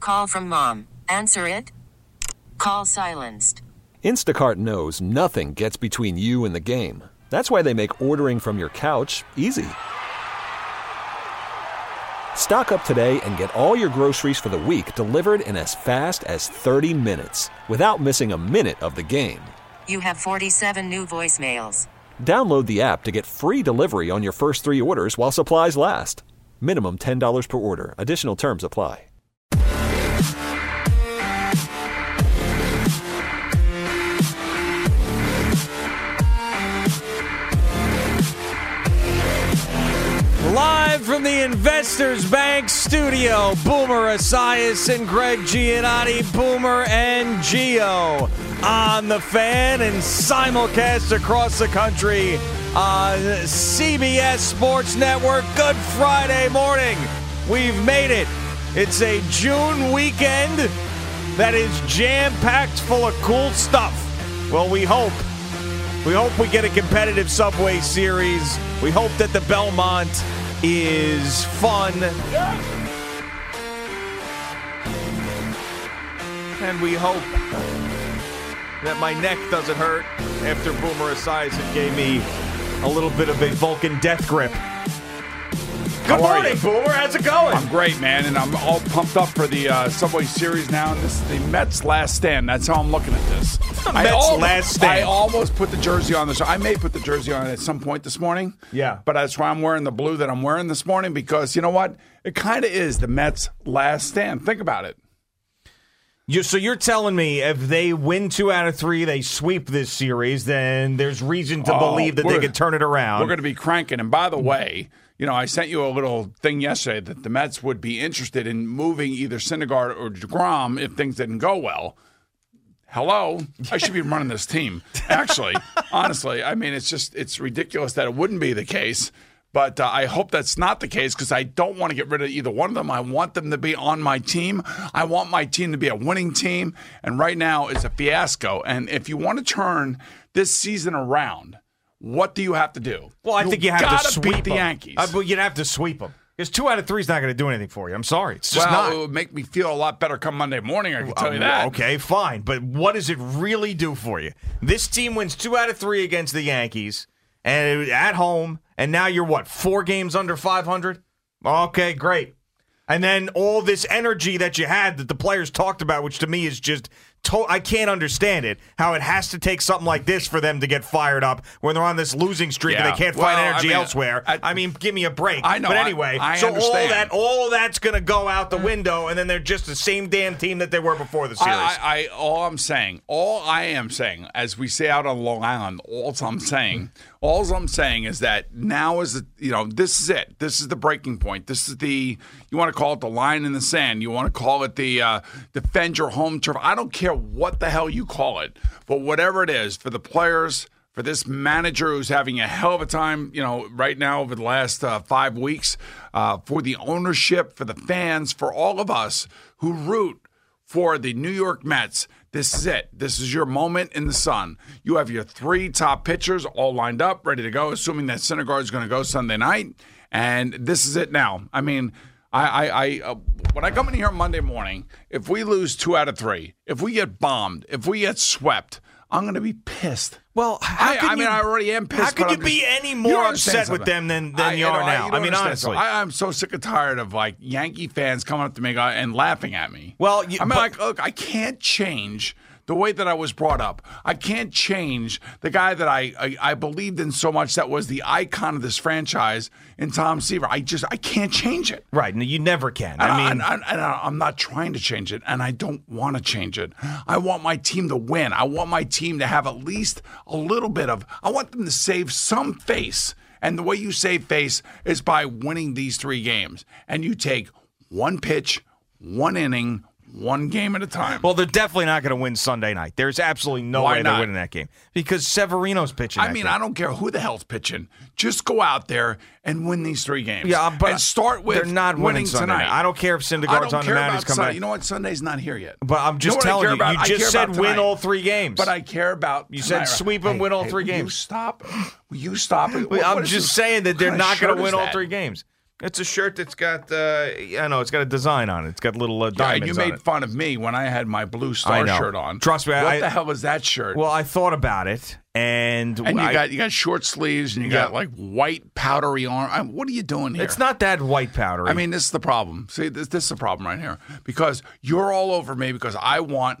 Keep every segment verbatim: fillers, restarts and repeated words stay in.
Call from mom. Answer it. Call silenced. Instacart knows nothing gets between you and the game. That's why they make ordering from your couch easy. Stock up today and get all your groceries for the week delivered in as fast as thirty minutes without missing a minute of the game. You have forty-seven new voicemails. Download the app to get free delivery on your first three orders while supplies last. Minimum ten dollars per order. Additional terms apply. Live from the Investors Bank studio, Boomer Esiason and Greg Giannotti, Boomer and Gio on the Fan and simulcast across the country on C B S Sports Network. Good Friday morning. We've made it. It's a June weekend that is jam-packed full of cool stuff. Well, we hope. We hope we get a competitive Subway Series. We hope that the Belmont is fun. And we hope that my neck doesn't hurt after Boomer Esiason gave me a little bit of a Vulcan death grip. Good How morning, Boomer. How's it going? I'm great, man, and I'm all pumped up for the uh, Subway Series now. And this is the Mets' last stand. That's how I'm looking at this. Mets' I almost, last stand. I almost put the jersey on this. I may put the jersey on at some point this morning. Yeah. But that's why I'm wearing the blue that I'm wearing this morning, because you know what? It kind of is the Mets' last stand. Think about it. You, so you're telling me if they win two out of three, they sweep this series, then there's reason to Oh, believe that they we're- could turn it around. We're going to be cranking. And by the way, you know, I sent you a little thing yesterday that the Mets would be interested in moving either Syndergaard or DeGrom if things didn't go well. Hello, I should be running this team. Actually, honestly, I mean, it's just it's ridiculous that it wouldn't be the case. But uh, I hope that's not the case, because I don't want to get rid of either one of them. I want them to be on my team. I want my team to be a winning team. And right now it's a fiasco. And if you want to turn this season around, what do you have to do? Well, I you think you have gotta to sweep beat the them. Yankees. Uh, but you'd have to sweep them. Because two out of three is not going to do anything for you. I'm sorry. It's just well, not. it would make me feel a lot better come Monday morning, I can tell you Uh, that. Okay, fine. But what does it really do for you? This team wins two out of three against the Yankees and at home, and now you're, what, four games under five hundred? Okay, great. And then all this energy that you had that the players talked about, which to me is just, to- I can't understand it, how it has to take something like this for them to get fired up when they're on this losing streak Yeah. and they can't Well, find I energy mean, elsewhere. I, I- mean, give me a break. I know, But I- anyway, I so all understand. that, all that's going to go out the window, and then they're just the same damn team that they were before the series. I, I, I, all I'm saying, all I am saying, as we say out on Long Island, all I'm saying, all I'm saying is that now is the, you know, this is it. This is the breaking point. This is the, you want to call it the line in the sand. You want to call it the uh, defend your home turf. I don't care what the hell you call it, but whatever it is for the players, for this manager who's having a hell of a time, you know, right now over the last uh, five weeks, uh, for the ownership, for the fans, for all of us who root for the New York Mets. This is it. This is your moment in the sun. You have your three top pitchers all lined up, ready to go, assuming that Syndergaard is going to go Sunday night. And this is it now. I mean, I, I, I uh, when I come in here Monday morning, if we lose two out of three, if we get bombed, if we get swept, I'm going to be pissed. Well, how I, can I mean, you, I already am pissed. How could but you I'm be just- any you more don't understand upset with something. them than, than I- you you are know, now? you don't I mean, understand honestly. something. I, I'm so sick and tired of like Yankee fans coming up to me and laughing at me. Well, you- I mean, but- like, look, I can't change the way that I was brought up. I can't change the guy that I, I, I believed in so much, that was the icon of this franchise in Tom Seaver. I just, I can't change it. Right, no, you never can. And I mean, and, and, and I'm not trying to change it, and I don't want to change it. I want my team to win. I want my team to have at least a little bit of, I want them to save some face. And the way you save face is by winning these three games. And you take one pitch, one inning, one game at a time. well, they're definitely not going to win Sunday night. There's absolutely no Why way not? they're winning that game because Severino's pitching. I that mean, game. I don't care who the hell's pitching. Just go out there and win these three games. Yeah, but and start with they're not winning winning Sunday tonight. night. I don't care if I Syndergaard's don't on the care mound. about He's come Sunday. back. You know what? Sunday's not here yet. But I'm just You know what I telling care you, about? you I just care said about win tonight. all three games. But I care about You tonight. said sweep 'em, Hey, win all hey, three will You games. stop. Will you stop it? Well, What- I'm what is just this? saying that What they're kind of not going shirt to is win all that? three games It's a shirt that's got, uh, I know, it's got a design on it. It's got little uh, Yeah, diamonds and you on made it. fun of me when I had my blue I star know. shirt on. Trust me, What I- the hell was that shirt? Well, I thought about it, and, and you I, got you got short sleeves, and you got Yeah. like white powdery arm. I, what are you doing here? it's not that white powdery. I mean, this is the problem. See, this, this is the problem right here because you're all over me because I want.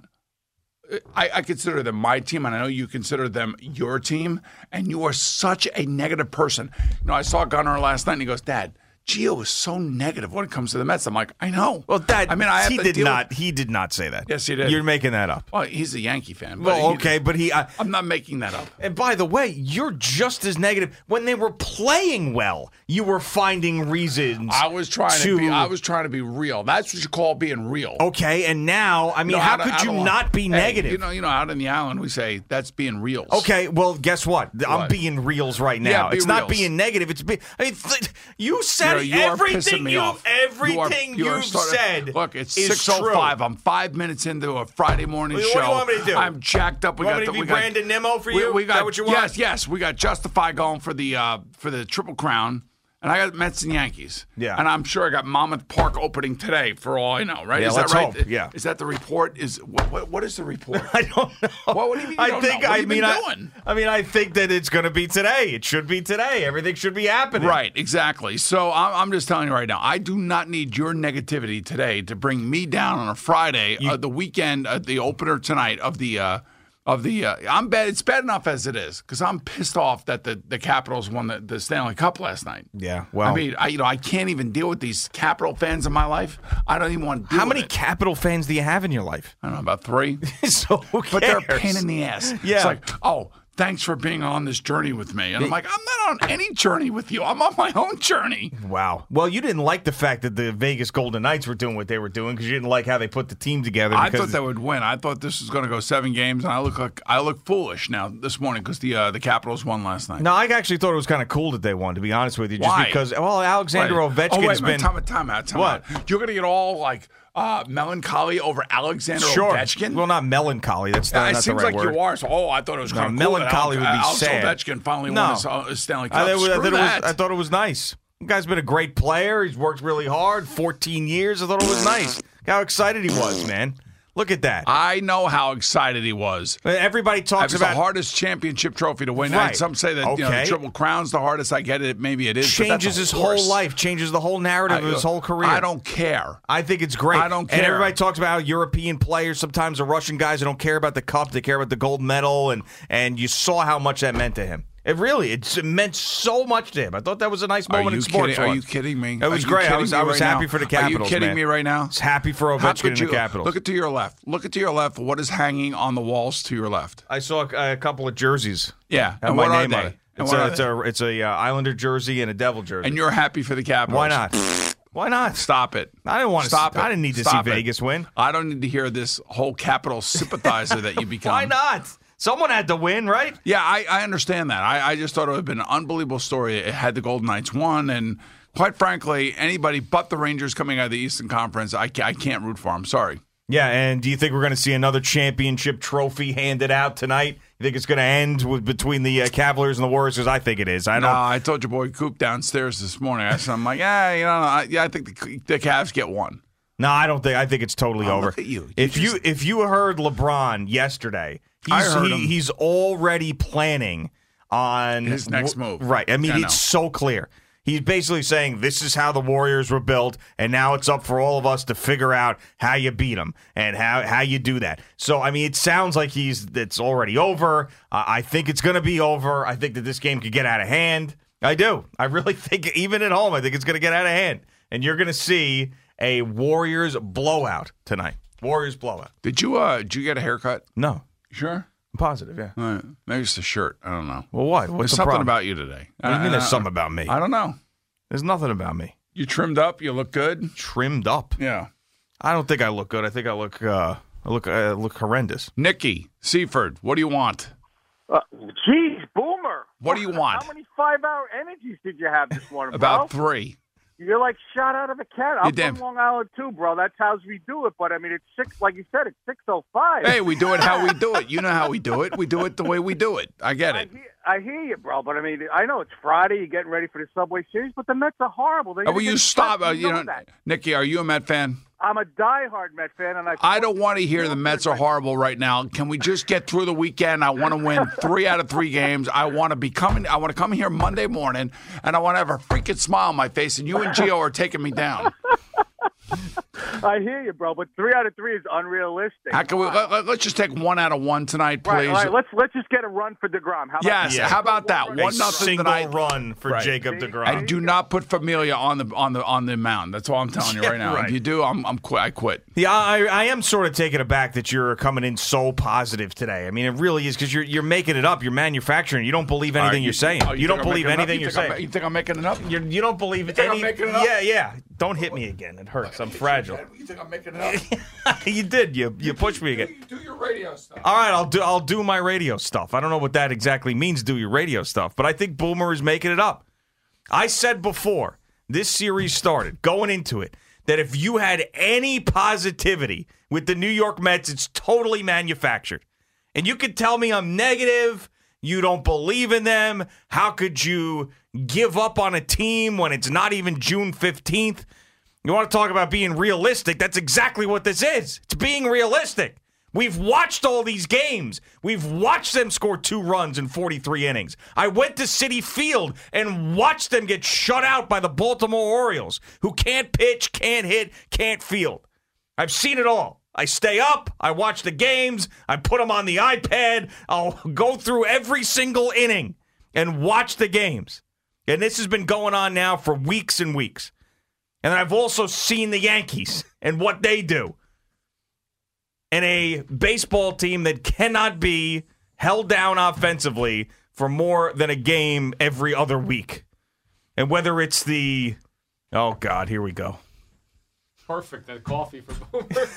I, I consider them my team, and I know you consider them your team, and you are such a negative person. You know, I saw Gunnar last night, and he goes, "Dad, Gio is so negative when it comes to the Mets." I'm like, I know. well, that, I mean, I have he to did deal not. With, He did not say that. Yes, he did. You're making that up. well, he's a Yankee fan. but Well, he- okay, but he. Uh, I'm not making that up. and by the way, you're just as negative when they were playing well. You were finding reasons. I was trying to, to be. I was trying to be real. That's what you call being real. Okay, and now, I mean, You know, how out of- could out you of- not be Hey, negative? You know, you know, out in the island, we say that's being real. Okay, well, guess what? I'm What? being reals right now. Yeah, be it's not reals. being negative. It's be, I mean, th- you said You're- you are pissing everything me you off. everything you are, you are you've starting- said. Look, it's is six oh true. five. I'm five minutes into a Friday morning What do show. you want me to do? I'm jacked up. We You got want me the, to be we got, Brandon Nimmo for we, you? We Is got, that what you want? Yes, yes. We got Justify going for the uh, for the Triple Crown. And I got Mets and Yankees. Yeah. And I'm sure I got Monmouth Park opening today for all I know, right? Yeah, is let's that right? hope, yeah. Is that the report? Is what, what, what is the report? I don't know. What, what do you mean you I don't think know? What I have you mean been I, doing? I mean I think that it's going to be today. It should be today. Everything should be happening. Right, exactly. So I'm, I'm just telling you right now, I do not need your negativity today to bring me down on a Friday, uh, the weekend, uh, the opener tonight of the uh, of the. Uh, I'm bad. It's bad enough as it is because I'm pissed off that the, the Capitals won the, the Stanley Cup last night. Yeah. Well, I mean, I you know I can't even deal with these Capital fans in my life. I don't even want to. Deal how many with it. Capital fans do you have in your life? I don't know, about three. So who But they're a cares? pain in the ass. Yeah. It's like, oh, thanks for being on this journey with me. And I'm like, I'm not on any journey with you. I'm on my own journey. Wow. Well, you didn't like the fact that the Vegas Golden Knights were doing what they were doing because you didn't like how they put the team together. I because- thought they would win. I thought this was going to go seven games, and I look like I look foolish now this morning because the uh, the Capitals won last night. No, I actually thought it was kind of cool that they won, to be honest with you. Just Why? because, well, Alexander Wait. Ovechkin's oh, wait, been. wait, time, out, time out, time What? out. You're going to get all like uh, melancholy over Alexander Sure. Ovechkin? Well, not melancholy. That's Yeah, not, it not seems the right like word. you are. So, oh, I thought it was No, kind of cool. that melancholy would be Alex sad. Ovechkin finally No. won his, uh, his Stanley Cup. I, thought, I, Screw thought it was, that. I thought it was nice. The guy's been a great player. He's worked really hard, fourteen years. I thought it was nice. Look how excited he was, man. Look at that. I know how excited he was. Everybody It talks was about the hardest championship trophy to win. Right. And some say that you know, Okay. the Triple Crown's the hardest. I get it. Maybe it is. but that's changes a his horse. whole life, changes the whole narrative of his whole career. I don't care. I think it's great. I don't And care. everybody talks about how European players sometimes are Russian guys who don't care about the cup, they care about the gold medal, and and you saw how much that meant to him. It really, it's, it meant so much to him. I thought that was a nice Are moment you in sports. kidding? Are you once. kidding me? It Are was you great. I kidding was, me I was right happy now? for the Capitals. Are you kidding man. me right now? I was happy for How Ovechkin could and you the Capitals. look at to your left? Look at to your left. What is hanging on the walls to your left? I saw a, a couple of jerseys. Yeah, Have and my what are name on they? it. And It's what a, are it's they? a it's a uh, Islander jersey and a Devil jersey. And you're happy for the Capitals? Why not? Why not? Stop it. I didn't want to. Stop it. I didn't need to Stop see it. Vegas win. I don't need to hear this whole Capital sympathizer that you become. Why not? Someone had to win, right? Yeah, I, I understand that. I, I just thought it would have been an unbelievable story. It had the Golden Knights won, and quite frankly, anybody but the Rangers coming out of the Eastern Conference, I, ca- I can't root for. I'm sorry. Yeah, and do you think we're going to see another championship trophy handed out tonight? You think it's going to end with between the uh, Cavaliers and the Warriors? Because I think it is. I No, don't. I told your boy Coop downstairs this morning. I said, I'm like, yeah, you know, I, yeah, I think the, the Cavs get one. No, I don't think. I think it's totally Oh, over. look at you. You if just- you if you heard LeBron yesterday, he's I heard he, him. he's already planning on His next move. Right. I mean, I know. it's so clear. He's basically saying this is how the Warriors were built, and now it's up for all of us to figure out how you beat them and how, how you do that. So, I mean, it sounds like he's it's already over. Uh, I think it's going to be over. I think that this game could get out of hand. I do. I really think, even at home, I think it's going to get out of hand. And you're going to see a Warriors blowout tonight. Warriors blowout. Did you uh did you get a haircut? No. You sure? I'm positive, yeah. All right. Maybe it's the shirt. I don't know. Well, what? What's There's the something problem? about you today. What do you mean I- there's I- something about me? I don't know. There's nothing about me. You trimmed up. You look good. Trimmed up. Yeah. I don't think I look good. I think I look uh, I look I look horrendous. Nikki Seaford, what do you want? Uh, geez, Boomer. What do you want? How many five-hour energies did you have this morning, About bro? three. You're like shot out of a cannon. I'm damn- from Long Island too, bro. That's how we do it. But I mean, it's six, like you said, it's six oh five. Hey, we do it how we do it. You know how we do it. We do it the way we do it. I get I it. hear, I hear you, bro. But I mean, I know it's Friday. You're getting ready for the Subway Series, but the Mets are horrible. They're Oh, will gonna you get stop? swept. Uh, you know, that. Nikki, are you a Met fan? I'm a diehard Met fan, and I. I don't want to hear the Mets are horrible right now. Can we just get through the weekend? I want to win three out of three games. I want to be coming. I want to come here Monday morning, and I want to have a freaking smile on my face. And you and Gio are taking me down. I hear you, bro. But three out of three is unrealistic. How can we? Let, let, let's just take one out of one tonight, please. Right, all right, let's let's just get a run for DeGrom. How about Yes. Yeah. How about that? A One nothing single tonight. run for Right. Jacob See? DeGrom. And do not put Familia on the on the on the mound. That's all I'm telling you Yeah, right now. right. If you do, I'm I'm quit. I quit. Yeah, I, I am sort of taken aback that you're coming in so positive today. I mean, it really is because you're you're making it up. You're manufacturing. You don't believe anything All right, you're saying. oh, you, think don't I'm believe making it up? anything You you're think I'm- saying. You think I'm making it up? You're, you don't believe think I'm any. making it up? Yeah, yeah. Don't hit me again. It hurts. I'm fragile. You think I'm making it up? You did. You you pushed me again. Do your radio stuff. All right, I'll do I'll do my radio stuff. I don't know what that exactly means, do your radio stuff, but I think Boomer is making it up. I said before this series started, going into it, that if you had any positivity with the New York Mets, it's totally manufactured. And you could tell me I'm negative, you don't believe in them. How could you give up on a team when it's not even June fifteenth? You want to talk about being realistic? That's exactly what this is. It's being realistic. We've watched all these games. We've watched them score two runs in forty-three innings. I went to Citi Field and watched them get shut out by the Baltimore Orioles, who can't pitch, can't hit, can't field. I've seen it all. I stay up. I watch the games. I put them on the iPad. I'll go through every single inning and watch the games. And this has been going on now for weeks and weeks. And I've also seen the Yankees and what they do. And a baseball team that cannot be held down offensively for more than a game every other week. And whether it's the, oh, God, here we go. Perfect. That coffee for Boomer.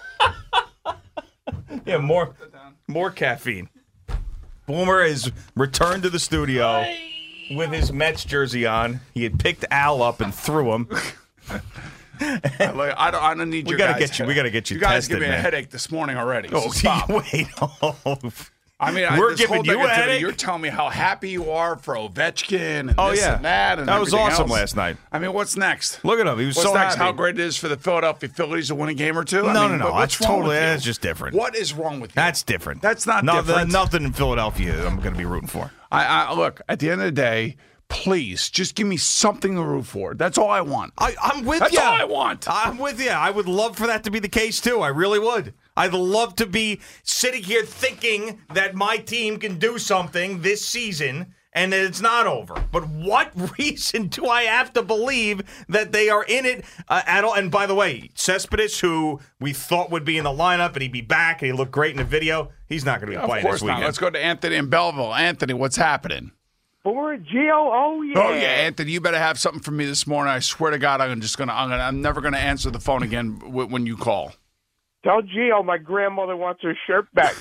Yeah, more, more caffeine. Boomer has returned to the studio with his Mets jersey on. He had picked Al up and threw him. I, like, I don't. I don't need We your gotta guys. get you- we gotta get you You guys tested, give me a man. headache this morning already. Oh, so stop. wait. Oh. I mean, I, We're this giving whole you a negativity, headache? You're telling me how happy you are for Ovechkin and Oh, this yeah. and that. And That was everything awesome else. last night. I mean, what's next? Look at him. He was What's so next? happy. How great it is for the Philadelphia Phillies to win a game or two? I No, mean, no, no. but what's That's wrong totally, with you? that's just different. What is wrong with you? That's different. That's not no, different. Nothing in Philadelphia I'm going to be rooting for. I, I look at the end of the day. Please, just give me something to root for. That's all I want. I, I'm with That's you. all I want. I'm with you. I would love for that to be the case, too. I really would. I'd love to be sitting here thinking that my team can do something this season and that it's not over. But what reason do I have to believe that they are in it uh, at all? And by the way, Cespedes, who we thought would be in the lineup and he'd be back and he looked great in the video, he's not going to be Of playing course this not. weekend. Let's go to Anthony in Belleville. Anthony, what's happening? For Gio, oh yeah. Oh yeah, Anthony, you better have something for me this morning. I swear to God, I'm just gonna. I'm gonna. I'm never gonna answer the phone again w- when you call. Tell Gio my grandmother wants her shirt back.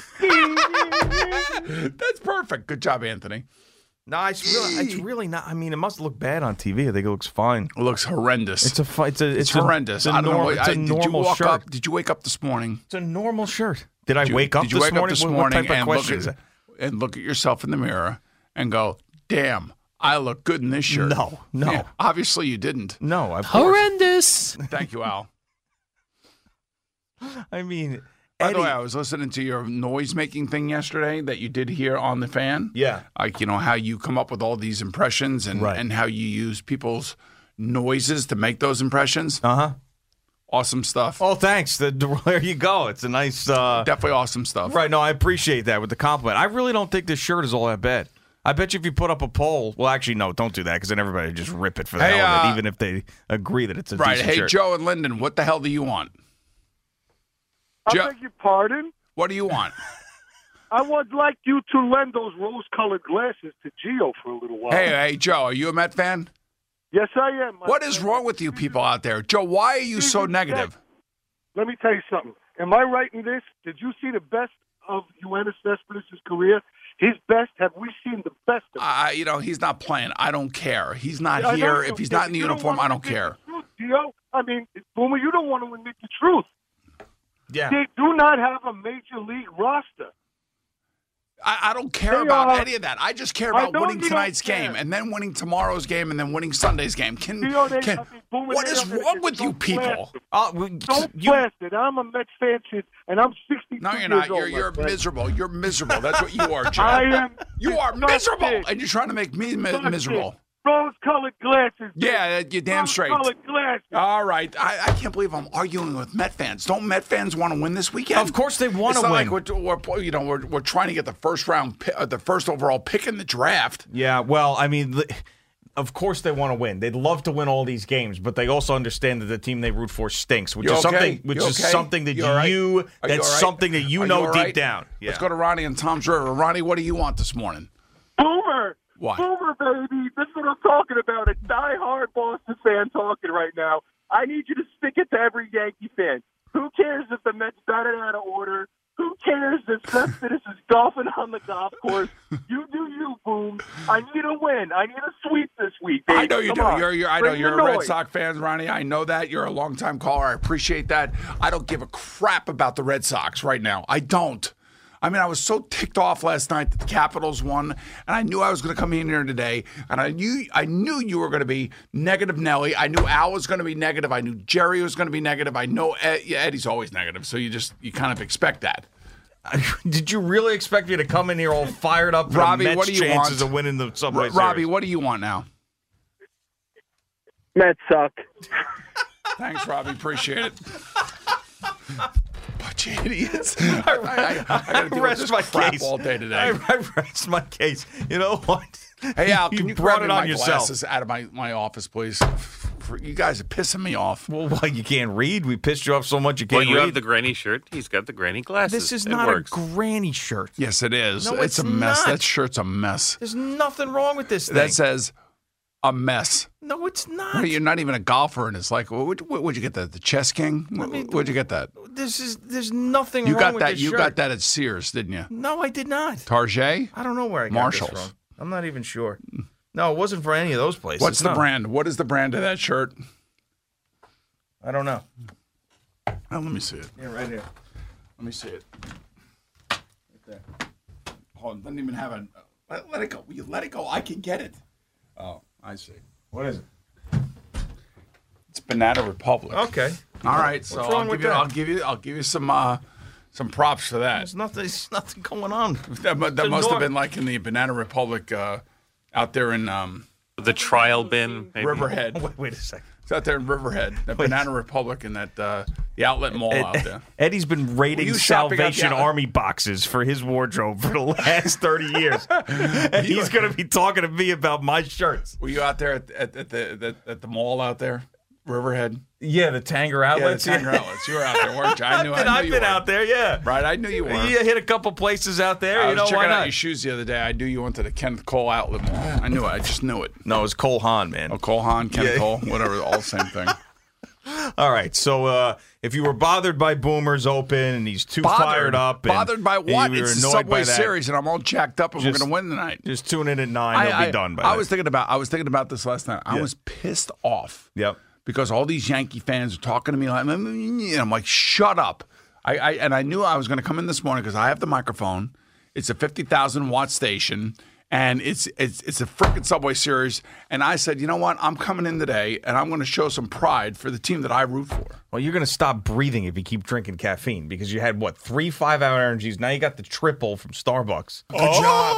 That's perfect. Good job, Anthony. No, it's really, it's really not. I mean, it must look bad on T V. I think it looks fine. It looks horrendous. It's a fu- it's a it's, It's a- horrendous. It's a, I don't norm- know. What, it's a I, did you normal walk shirt. up? Did you wake up this morning? It's a normal shirt. Did I Did you- wake up did you this wake morning? up this What- morning what type of and question look is at, that? and look at yourself in the mirror and go, "Damn, I look good in this shirt." No, no. Yeah, obviously you didn't. No, of course. Horrendous. Thank you, Al. I mean, By Eddie, the way, I was listening to your noise-making thing yesterday that you did here on the fan. Yeah. Like, you know, how you come up with all these impressions and, Right. and how you use people's noises to make those impressions. uh huh. Awesome stuff. Oh, thanks. The, there you go. It's a nice. Uh, Definitely awesome stuff. right. No, I appreciate that with the compliment. I really don't think this shirt is all that bad. I bet you if you put up a poll, well, actually, no, don't do that because then everybody would just rip it for the Hey, hell of it, uh, even if they agree that it's a Right. decent Hey, shirt. Joe and Lyndon, what the hell do you want? I Joe- beg your pardon. What do you want? I would like you to lend those rose-colored glasses to Gio for a little while. Hey, hey, Joe, are you a Met fan? Yes, I am. my What is friend. wrong with you people out there? Joe, why are you so Season negative? Let me tell you something. Am I right in this? Did you see the best of Yoenis Cespedes' career? His best? Have we seen the best of him? Uh, you know, he's not playing. I don't care. He's not I here. know, If he's if not in the you don't uniform, wanna I don't admit care. the truth, Gio, I mean, Boomer, you don't want to admit the truth. Yeah. They do not have a major league roster. I, I don't care They about are- any of that. I just care I about know winning you don't tonight's care. game and then winning tomorrow's game and then winning Sunday's game. Can, Gio, they- can I mean, Boomer, what they is are- wrong it's with so you people? blasted. Uh, we- So you- blasted. I'm a Mets fan, shit, and I'm sixty-two No, you're years not. old, You're my you're friend. miserable. You're miserable. That's what you are, Joe. I am. You are disgusted. miserable, and you're trying to make me mi- Disgusted. miserable. Rose-colored glasses. Yeah, you're damn straight. Rose-colored glasses. All right, I, I can't believe I'm arguing with Met fans. Don't Met fans want to win this weekend? Of course they want It's to not win. like we're, we're you know we're, we're trying to get the first round, pi- uh, the first overall pick in the draft. Yeah, well, I mean, li- of course they want to win. They'd love to win all these games, but they also understand that the team they root for stinks, which You is okay? something which You is okay? something that You all right? you Are you that's all right? something that you Are know all deep right? down. Yeah. Let's go to Ronnie and Tom's River. Ronnie, what do you want this morning? Boomer. What? Boomer, baby. This is what I'm talking about. A diehard Boston fan talking right now. I need you to stick it to every Yankee fan. Who cares if the Mets batted out of order? Who cares if Cespedes is golfing on the golf course? You do you, Boom. I need a win. I need a sweep this week, baby. I know you Come do. on. You're, you're, I know Bring you're the a Red noise. Sox fan, Ronnie. I know that. You're a longtime caller. I appreciate that. I don't give a crap about the Red Sox right now. I don't. I mean, I was so ticked off last night that the Capitals won, and I knew I was going to come in here today, and I knew I knew you were going to be negative, Nelly. I knew Al was going to be negative. I knew Jerry was going to be negative. I know Ed, yeah, Eddie's always negative, so you just you kind of expect that. Did you really expect me to come in here all fired up for Robbie, the Mets what do you chances want? of winning the Subway R- Robbie, Series? what do you want now? Mets suck. Thanks, Robbie. Appreciate it. Bunch of idiots. I, I, I, I got to deal with rest this my crap case. all day today. I, I rest my case. You know what? Hey, Al, can you, brought grab it me on my yourself? glasses out of my, my office, please? You guys are pissing me off. Well, why you can't read? We pissed you off so much you can't Well, you read. have the granny shirt. He's got the granny glasses. This is It not works. a granny shirt. Yes, it is. No, it's, it's a mess. not. That shirt's a mess. There's nothing wrong with this thing. That says a mess. no, it's not. Well, you're not even a golfer, and it's like, well, would, would you get that? The Chess King? mean, Where'd you get that? This is. There's nothing You wrong got with that. this You shirt. got that at Sears, didn't you? No, I did not. Target? I don't know where I got Marshalls. this from. I'm not even sure. No, it wasn't for any of those places. What's the No. brand? What is the brand of that shirt? I don't know. Oh, let me see it. Yeah, right here. Let me see it. Right there. Hold on. Doesn't even have a. Let, let it go. Will you let it go? I can get it. Oh, I see. What is it? It's Banana Republic. Okay. All right. So What's wrong I'll with give you. that? I'll give you. I'll give you some. Uh, some props for that. There's nothing. There's nothing going on. That, mu- that It's must have enormous. been like in the Banana Republic uh, out there in um, The trial bin. Maybe. Riverhead. Wait, wait a second. It's out there in Riverhead. That Banana Republic and that uh, the outlet mall Ed- out there. Eddie's been raiding Were you shopping at the Salvation outlet? Army boxes for his wardrobe for the last thirty years. And he's going to be talking to me about my shirts. Were you out there at, at, at the at, at the mall out there, Riverhead? Yeah, the Tanger Yeah, the outlets. Tanger outlets. You were out there, weren't you? I knew. I've been, I knew I've you been were. out there, yeah. Right, I knew you were. You hit a couple places out there. I you was know, checking why out not? your shoes the other day. I knew you went to the Kenneth Cole outlet mall. I knew it. I just knew it. No, it was Cole Haan, man. Oh, Cole Haan, Kenneth Yeah. Cole, whatever, all the same thing. All right, so uh, if you were bothered by Boomer's Open and he's too fired up. And Bothered by and what? You were It's the annoyed Subway by that, Series, and I'm all jacked up, and Just- we're going to win tonight. Just tune in at nine. They'll I, be done by I then. was thinking about. I was thinking about this last night. I Yeah. was pissed off. Yep. Because all these Yankee fans are talking to me like, and I'm like, shut up. I, I and I knew I was going to come in this morning because I have the microphone. It's a fifty thousand watt station, and it's it's it's a freaking Subway Series. And I said, you know what? I'm coming in today, and I'm going to show some pride for the team that I root for. Well, you're going to stop breathing if you keep drinking caffeine because you had, what, three five-hour energies. Now you got the triple from Starbucks. Good job.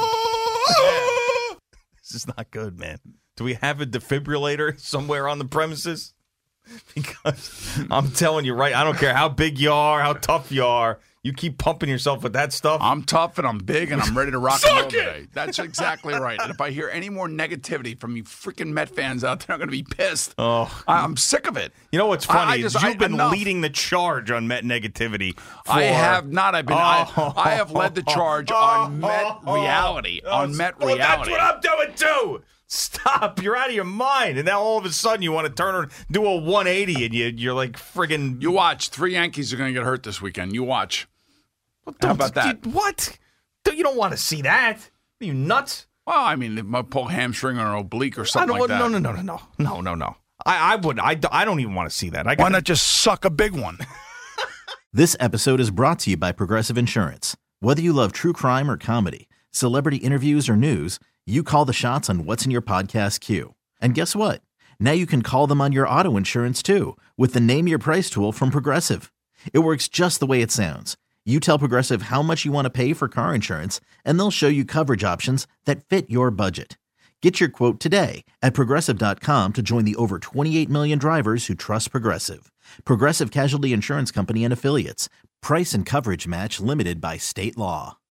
This is not good, man. Do we have a defibrillator somewhere on the premises? Because I'm telling you, right, I don't care how big you are, how tough you are, you keep pumping yourself with that stuff. I'm tough and I'm big and I'm ready to rock and roll today. That's exactly right. And if I hear any more negativity from you freaking Met fans out there, I'm going to be pissed. Oh. I- I'm sick of it. You know what's I- funny I is just- you've I- been enough. leading the charge on Met negativity. For, I have not. I've been. I, Oh. I have led the charge on Met reality. On Met Well, reality. that's what I'm doing too. Stop! You're out of your mind, and now all of a sudden you want to turn and do a one eighty, and you you're like friggin' You watch. Three Yankees are going to get hurt this weekend. You watch. Well, How don't- about that? You, what? Don't- You don't want to see that? Are you nuts? Well, I mean, it might pull a hamstring or an oblique or I something don't. like that. No, no, no, no, no, no, no, no. I, I would. I, I don't even want to see that. I Why gotta- not just suck a big one? This episode is brought to you by Progressive Insurance. Whether you love true crime or comedy, celebrity interviews or news, you call the shots on what's in your podcast queue. And guess what? Now you can call them on your auto insurance too with the Name Your Price tool from Progressive. It works just the way it sounds. You tell Progressive how much you want to pay for car insurance, and they'll show you coverage options that fit your budget. Get your quote today at Progressive dot com to join the over twenty-eight million drivers who trust Progressive. Progressive Casualty Insurance Company and Affiliates. Price and coverage match limited by state law.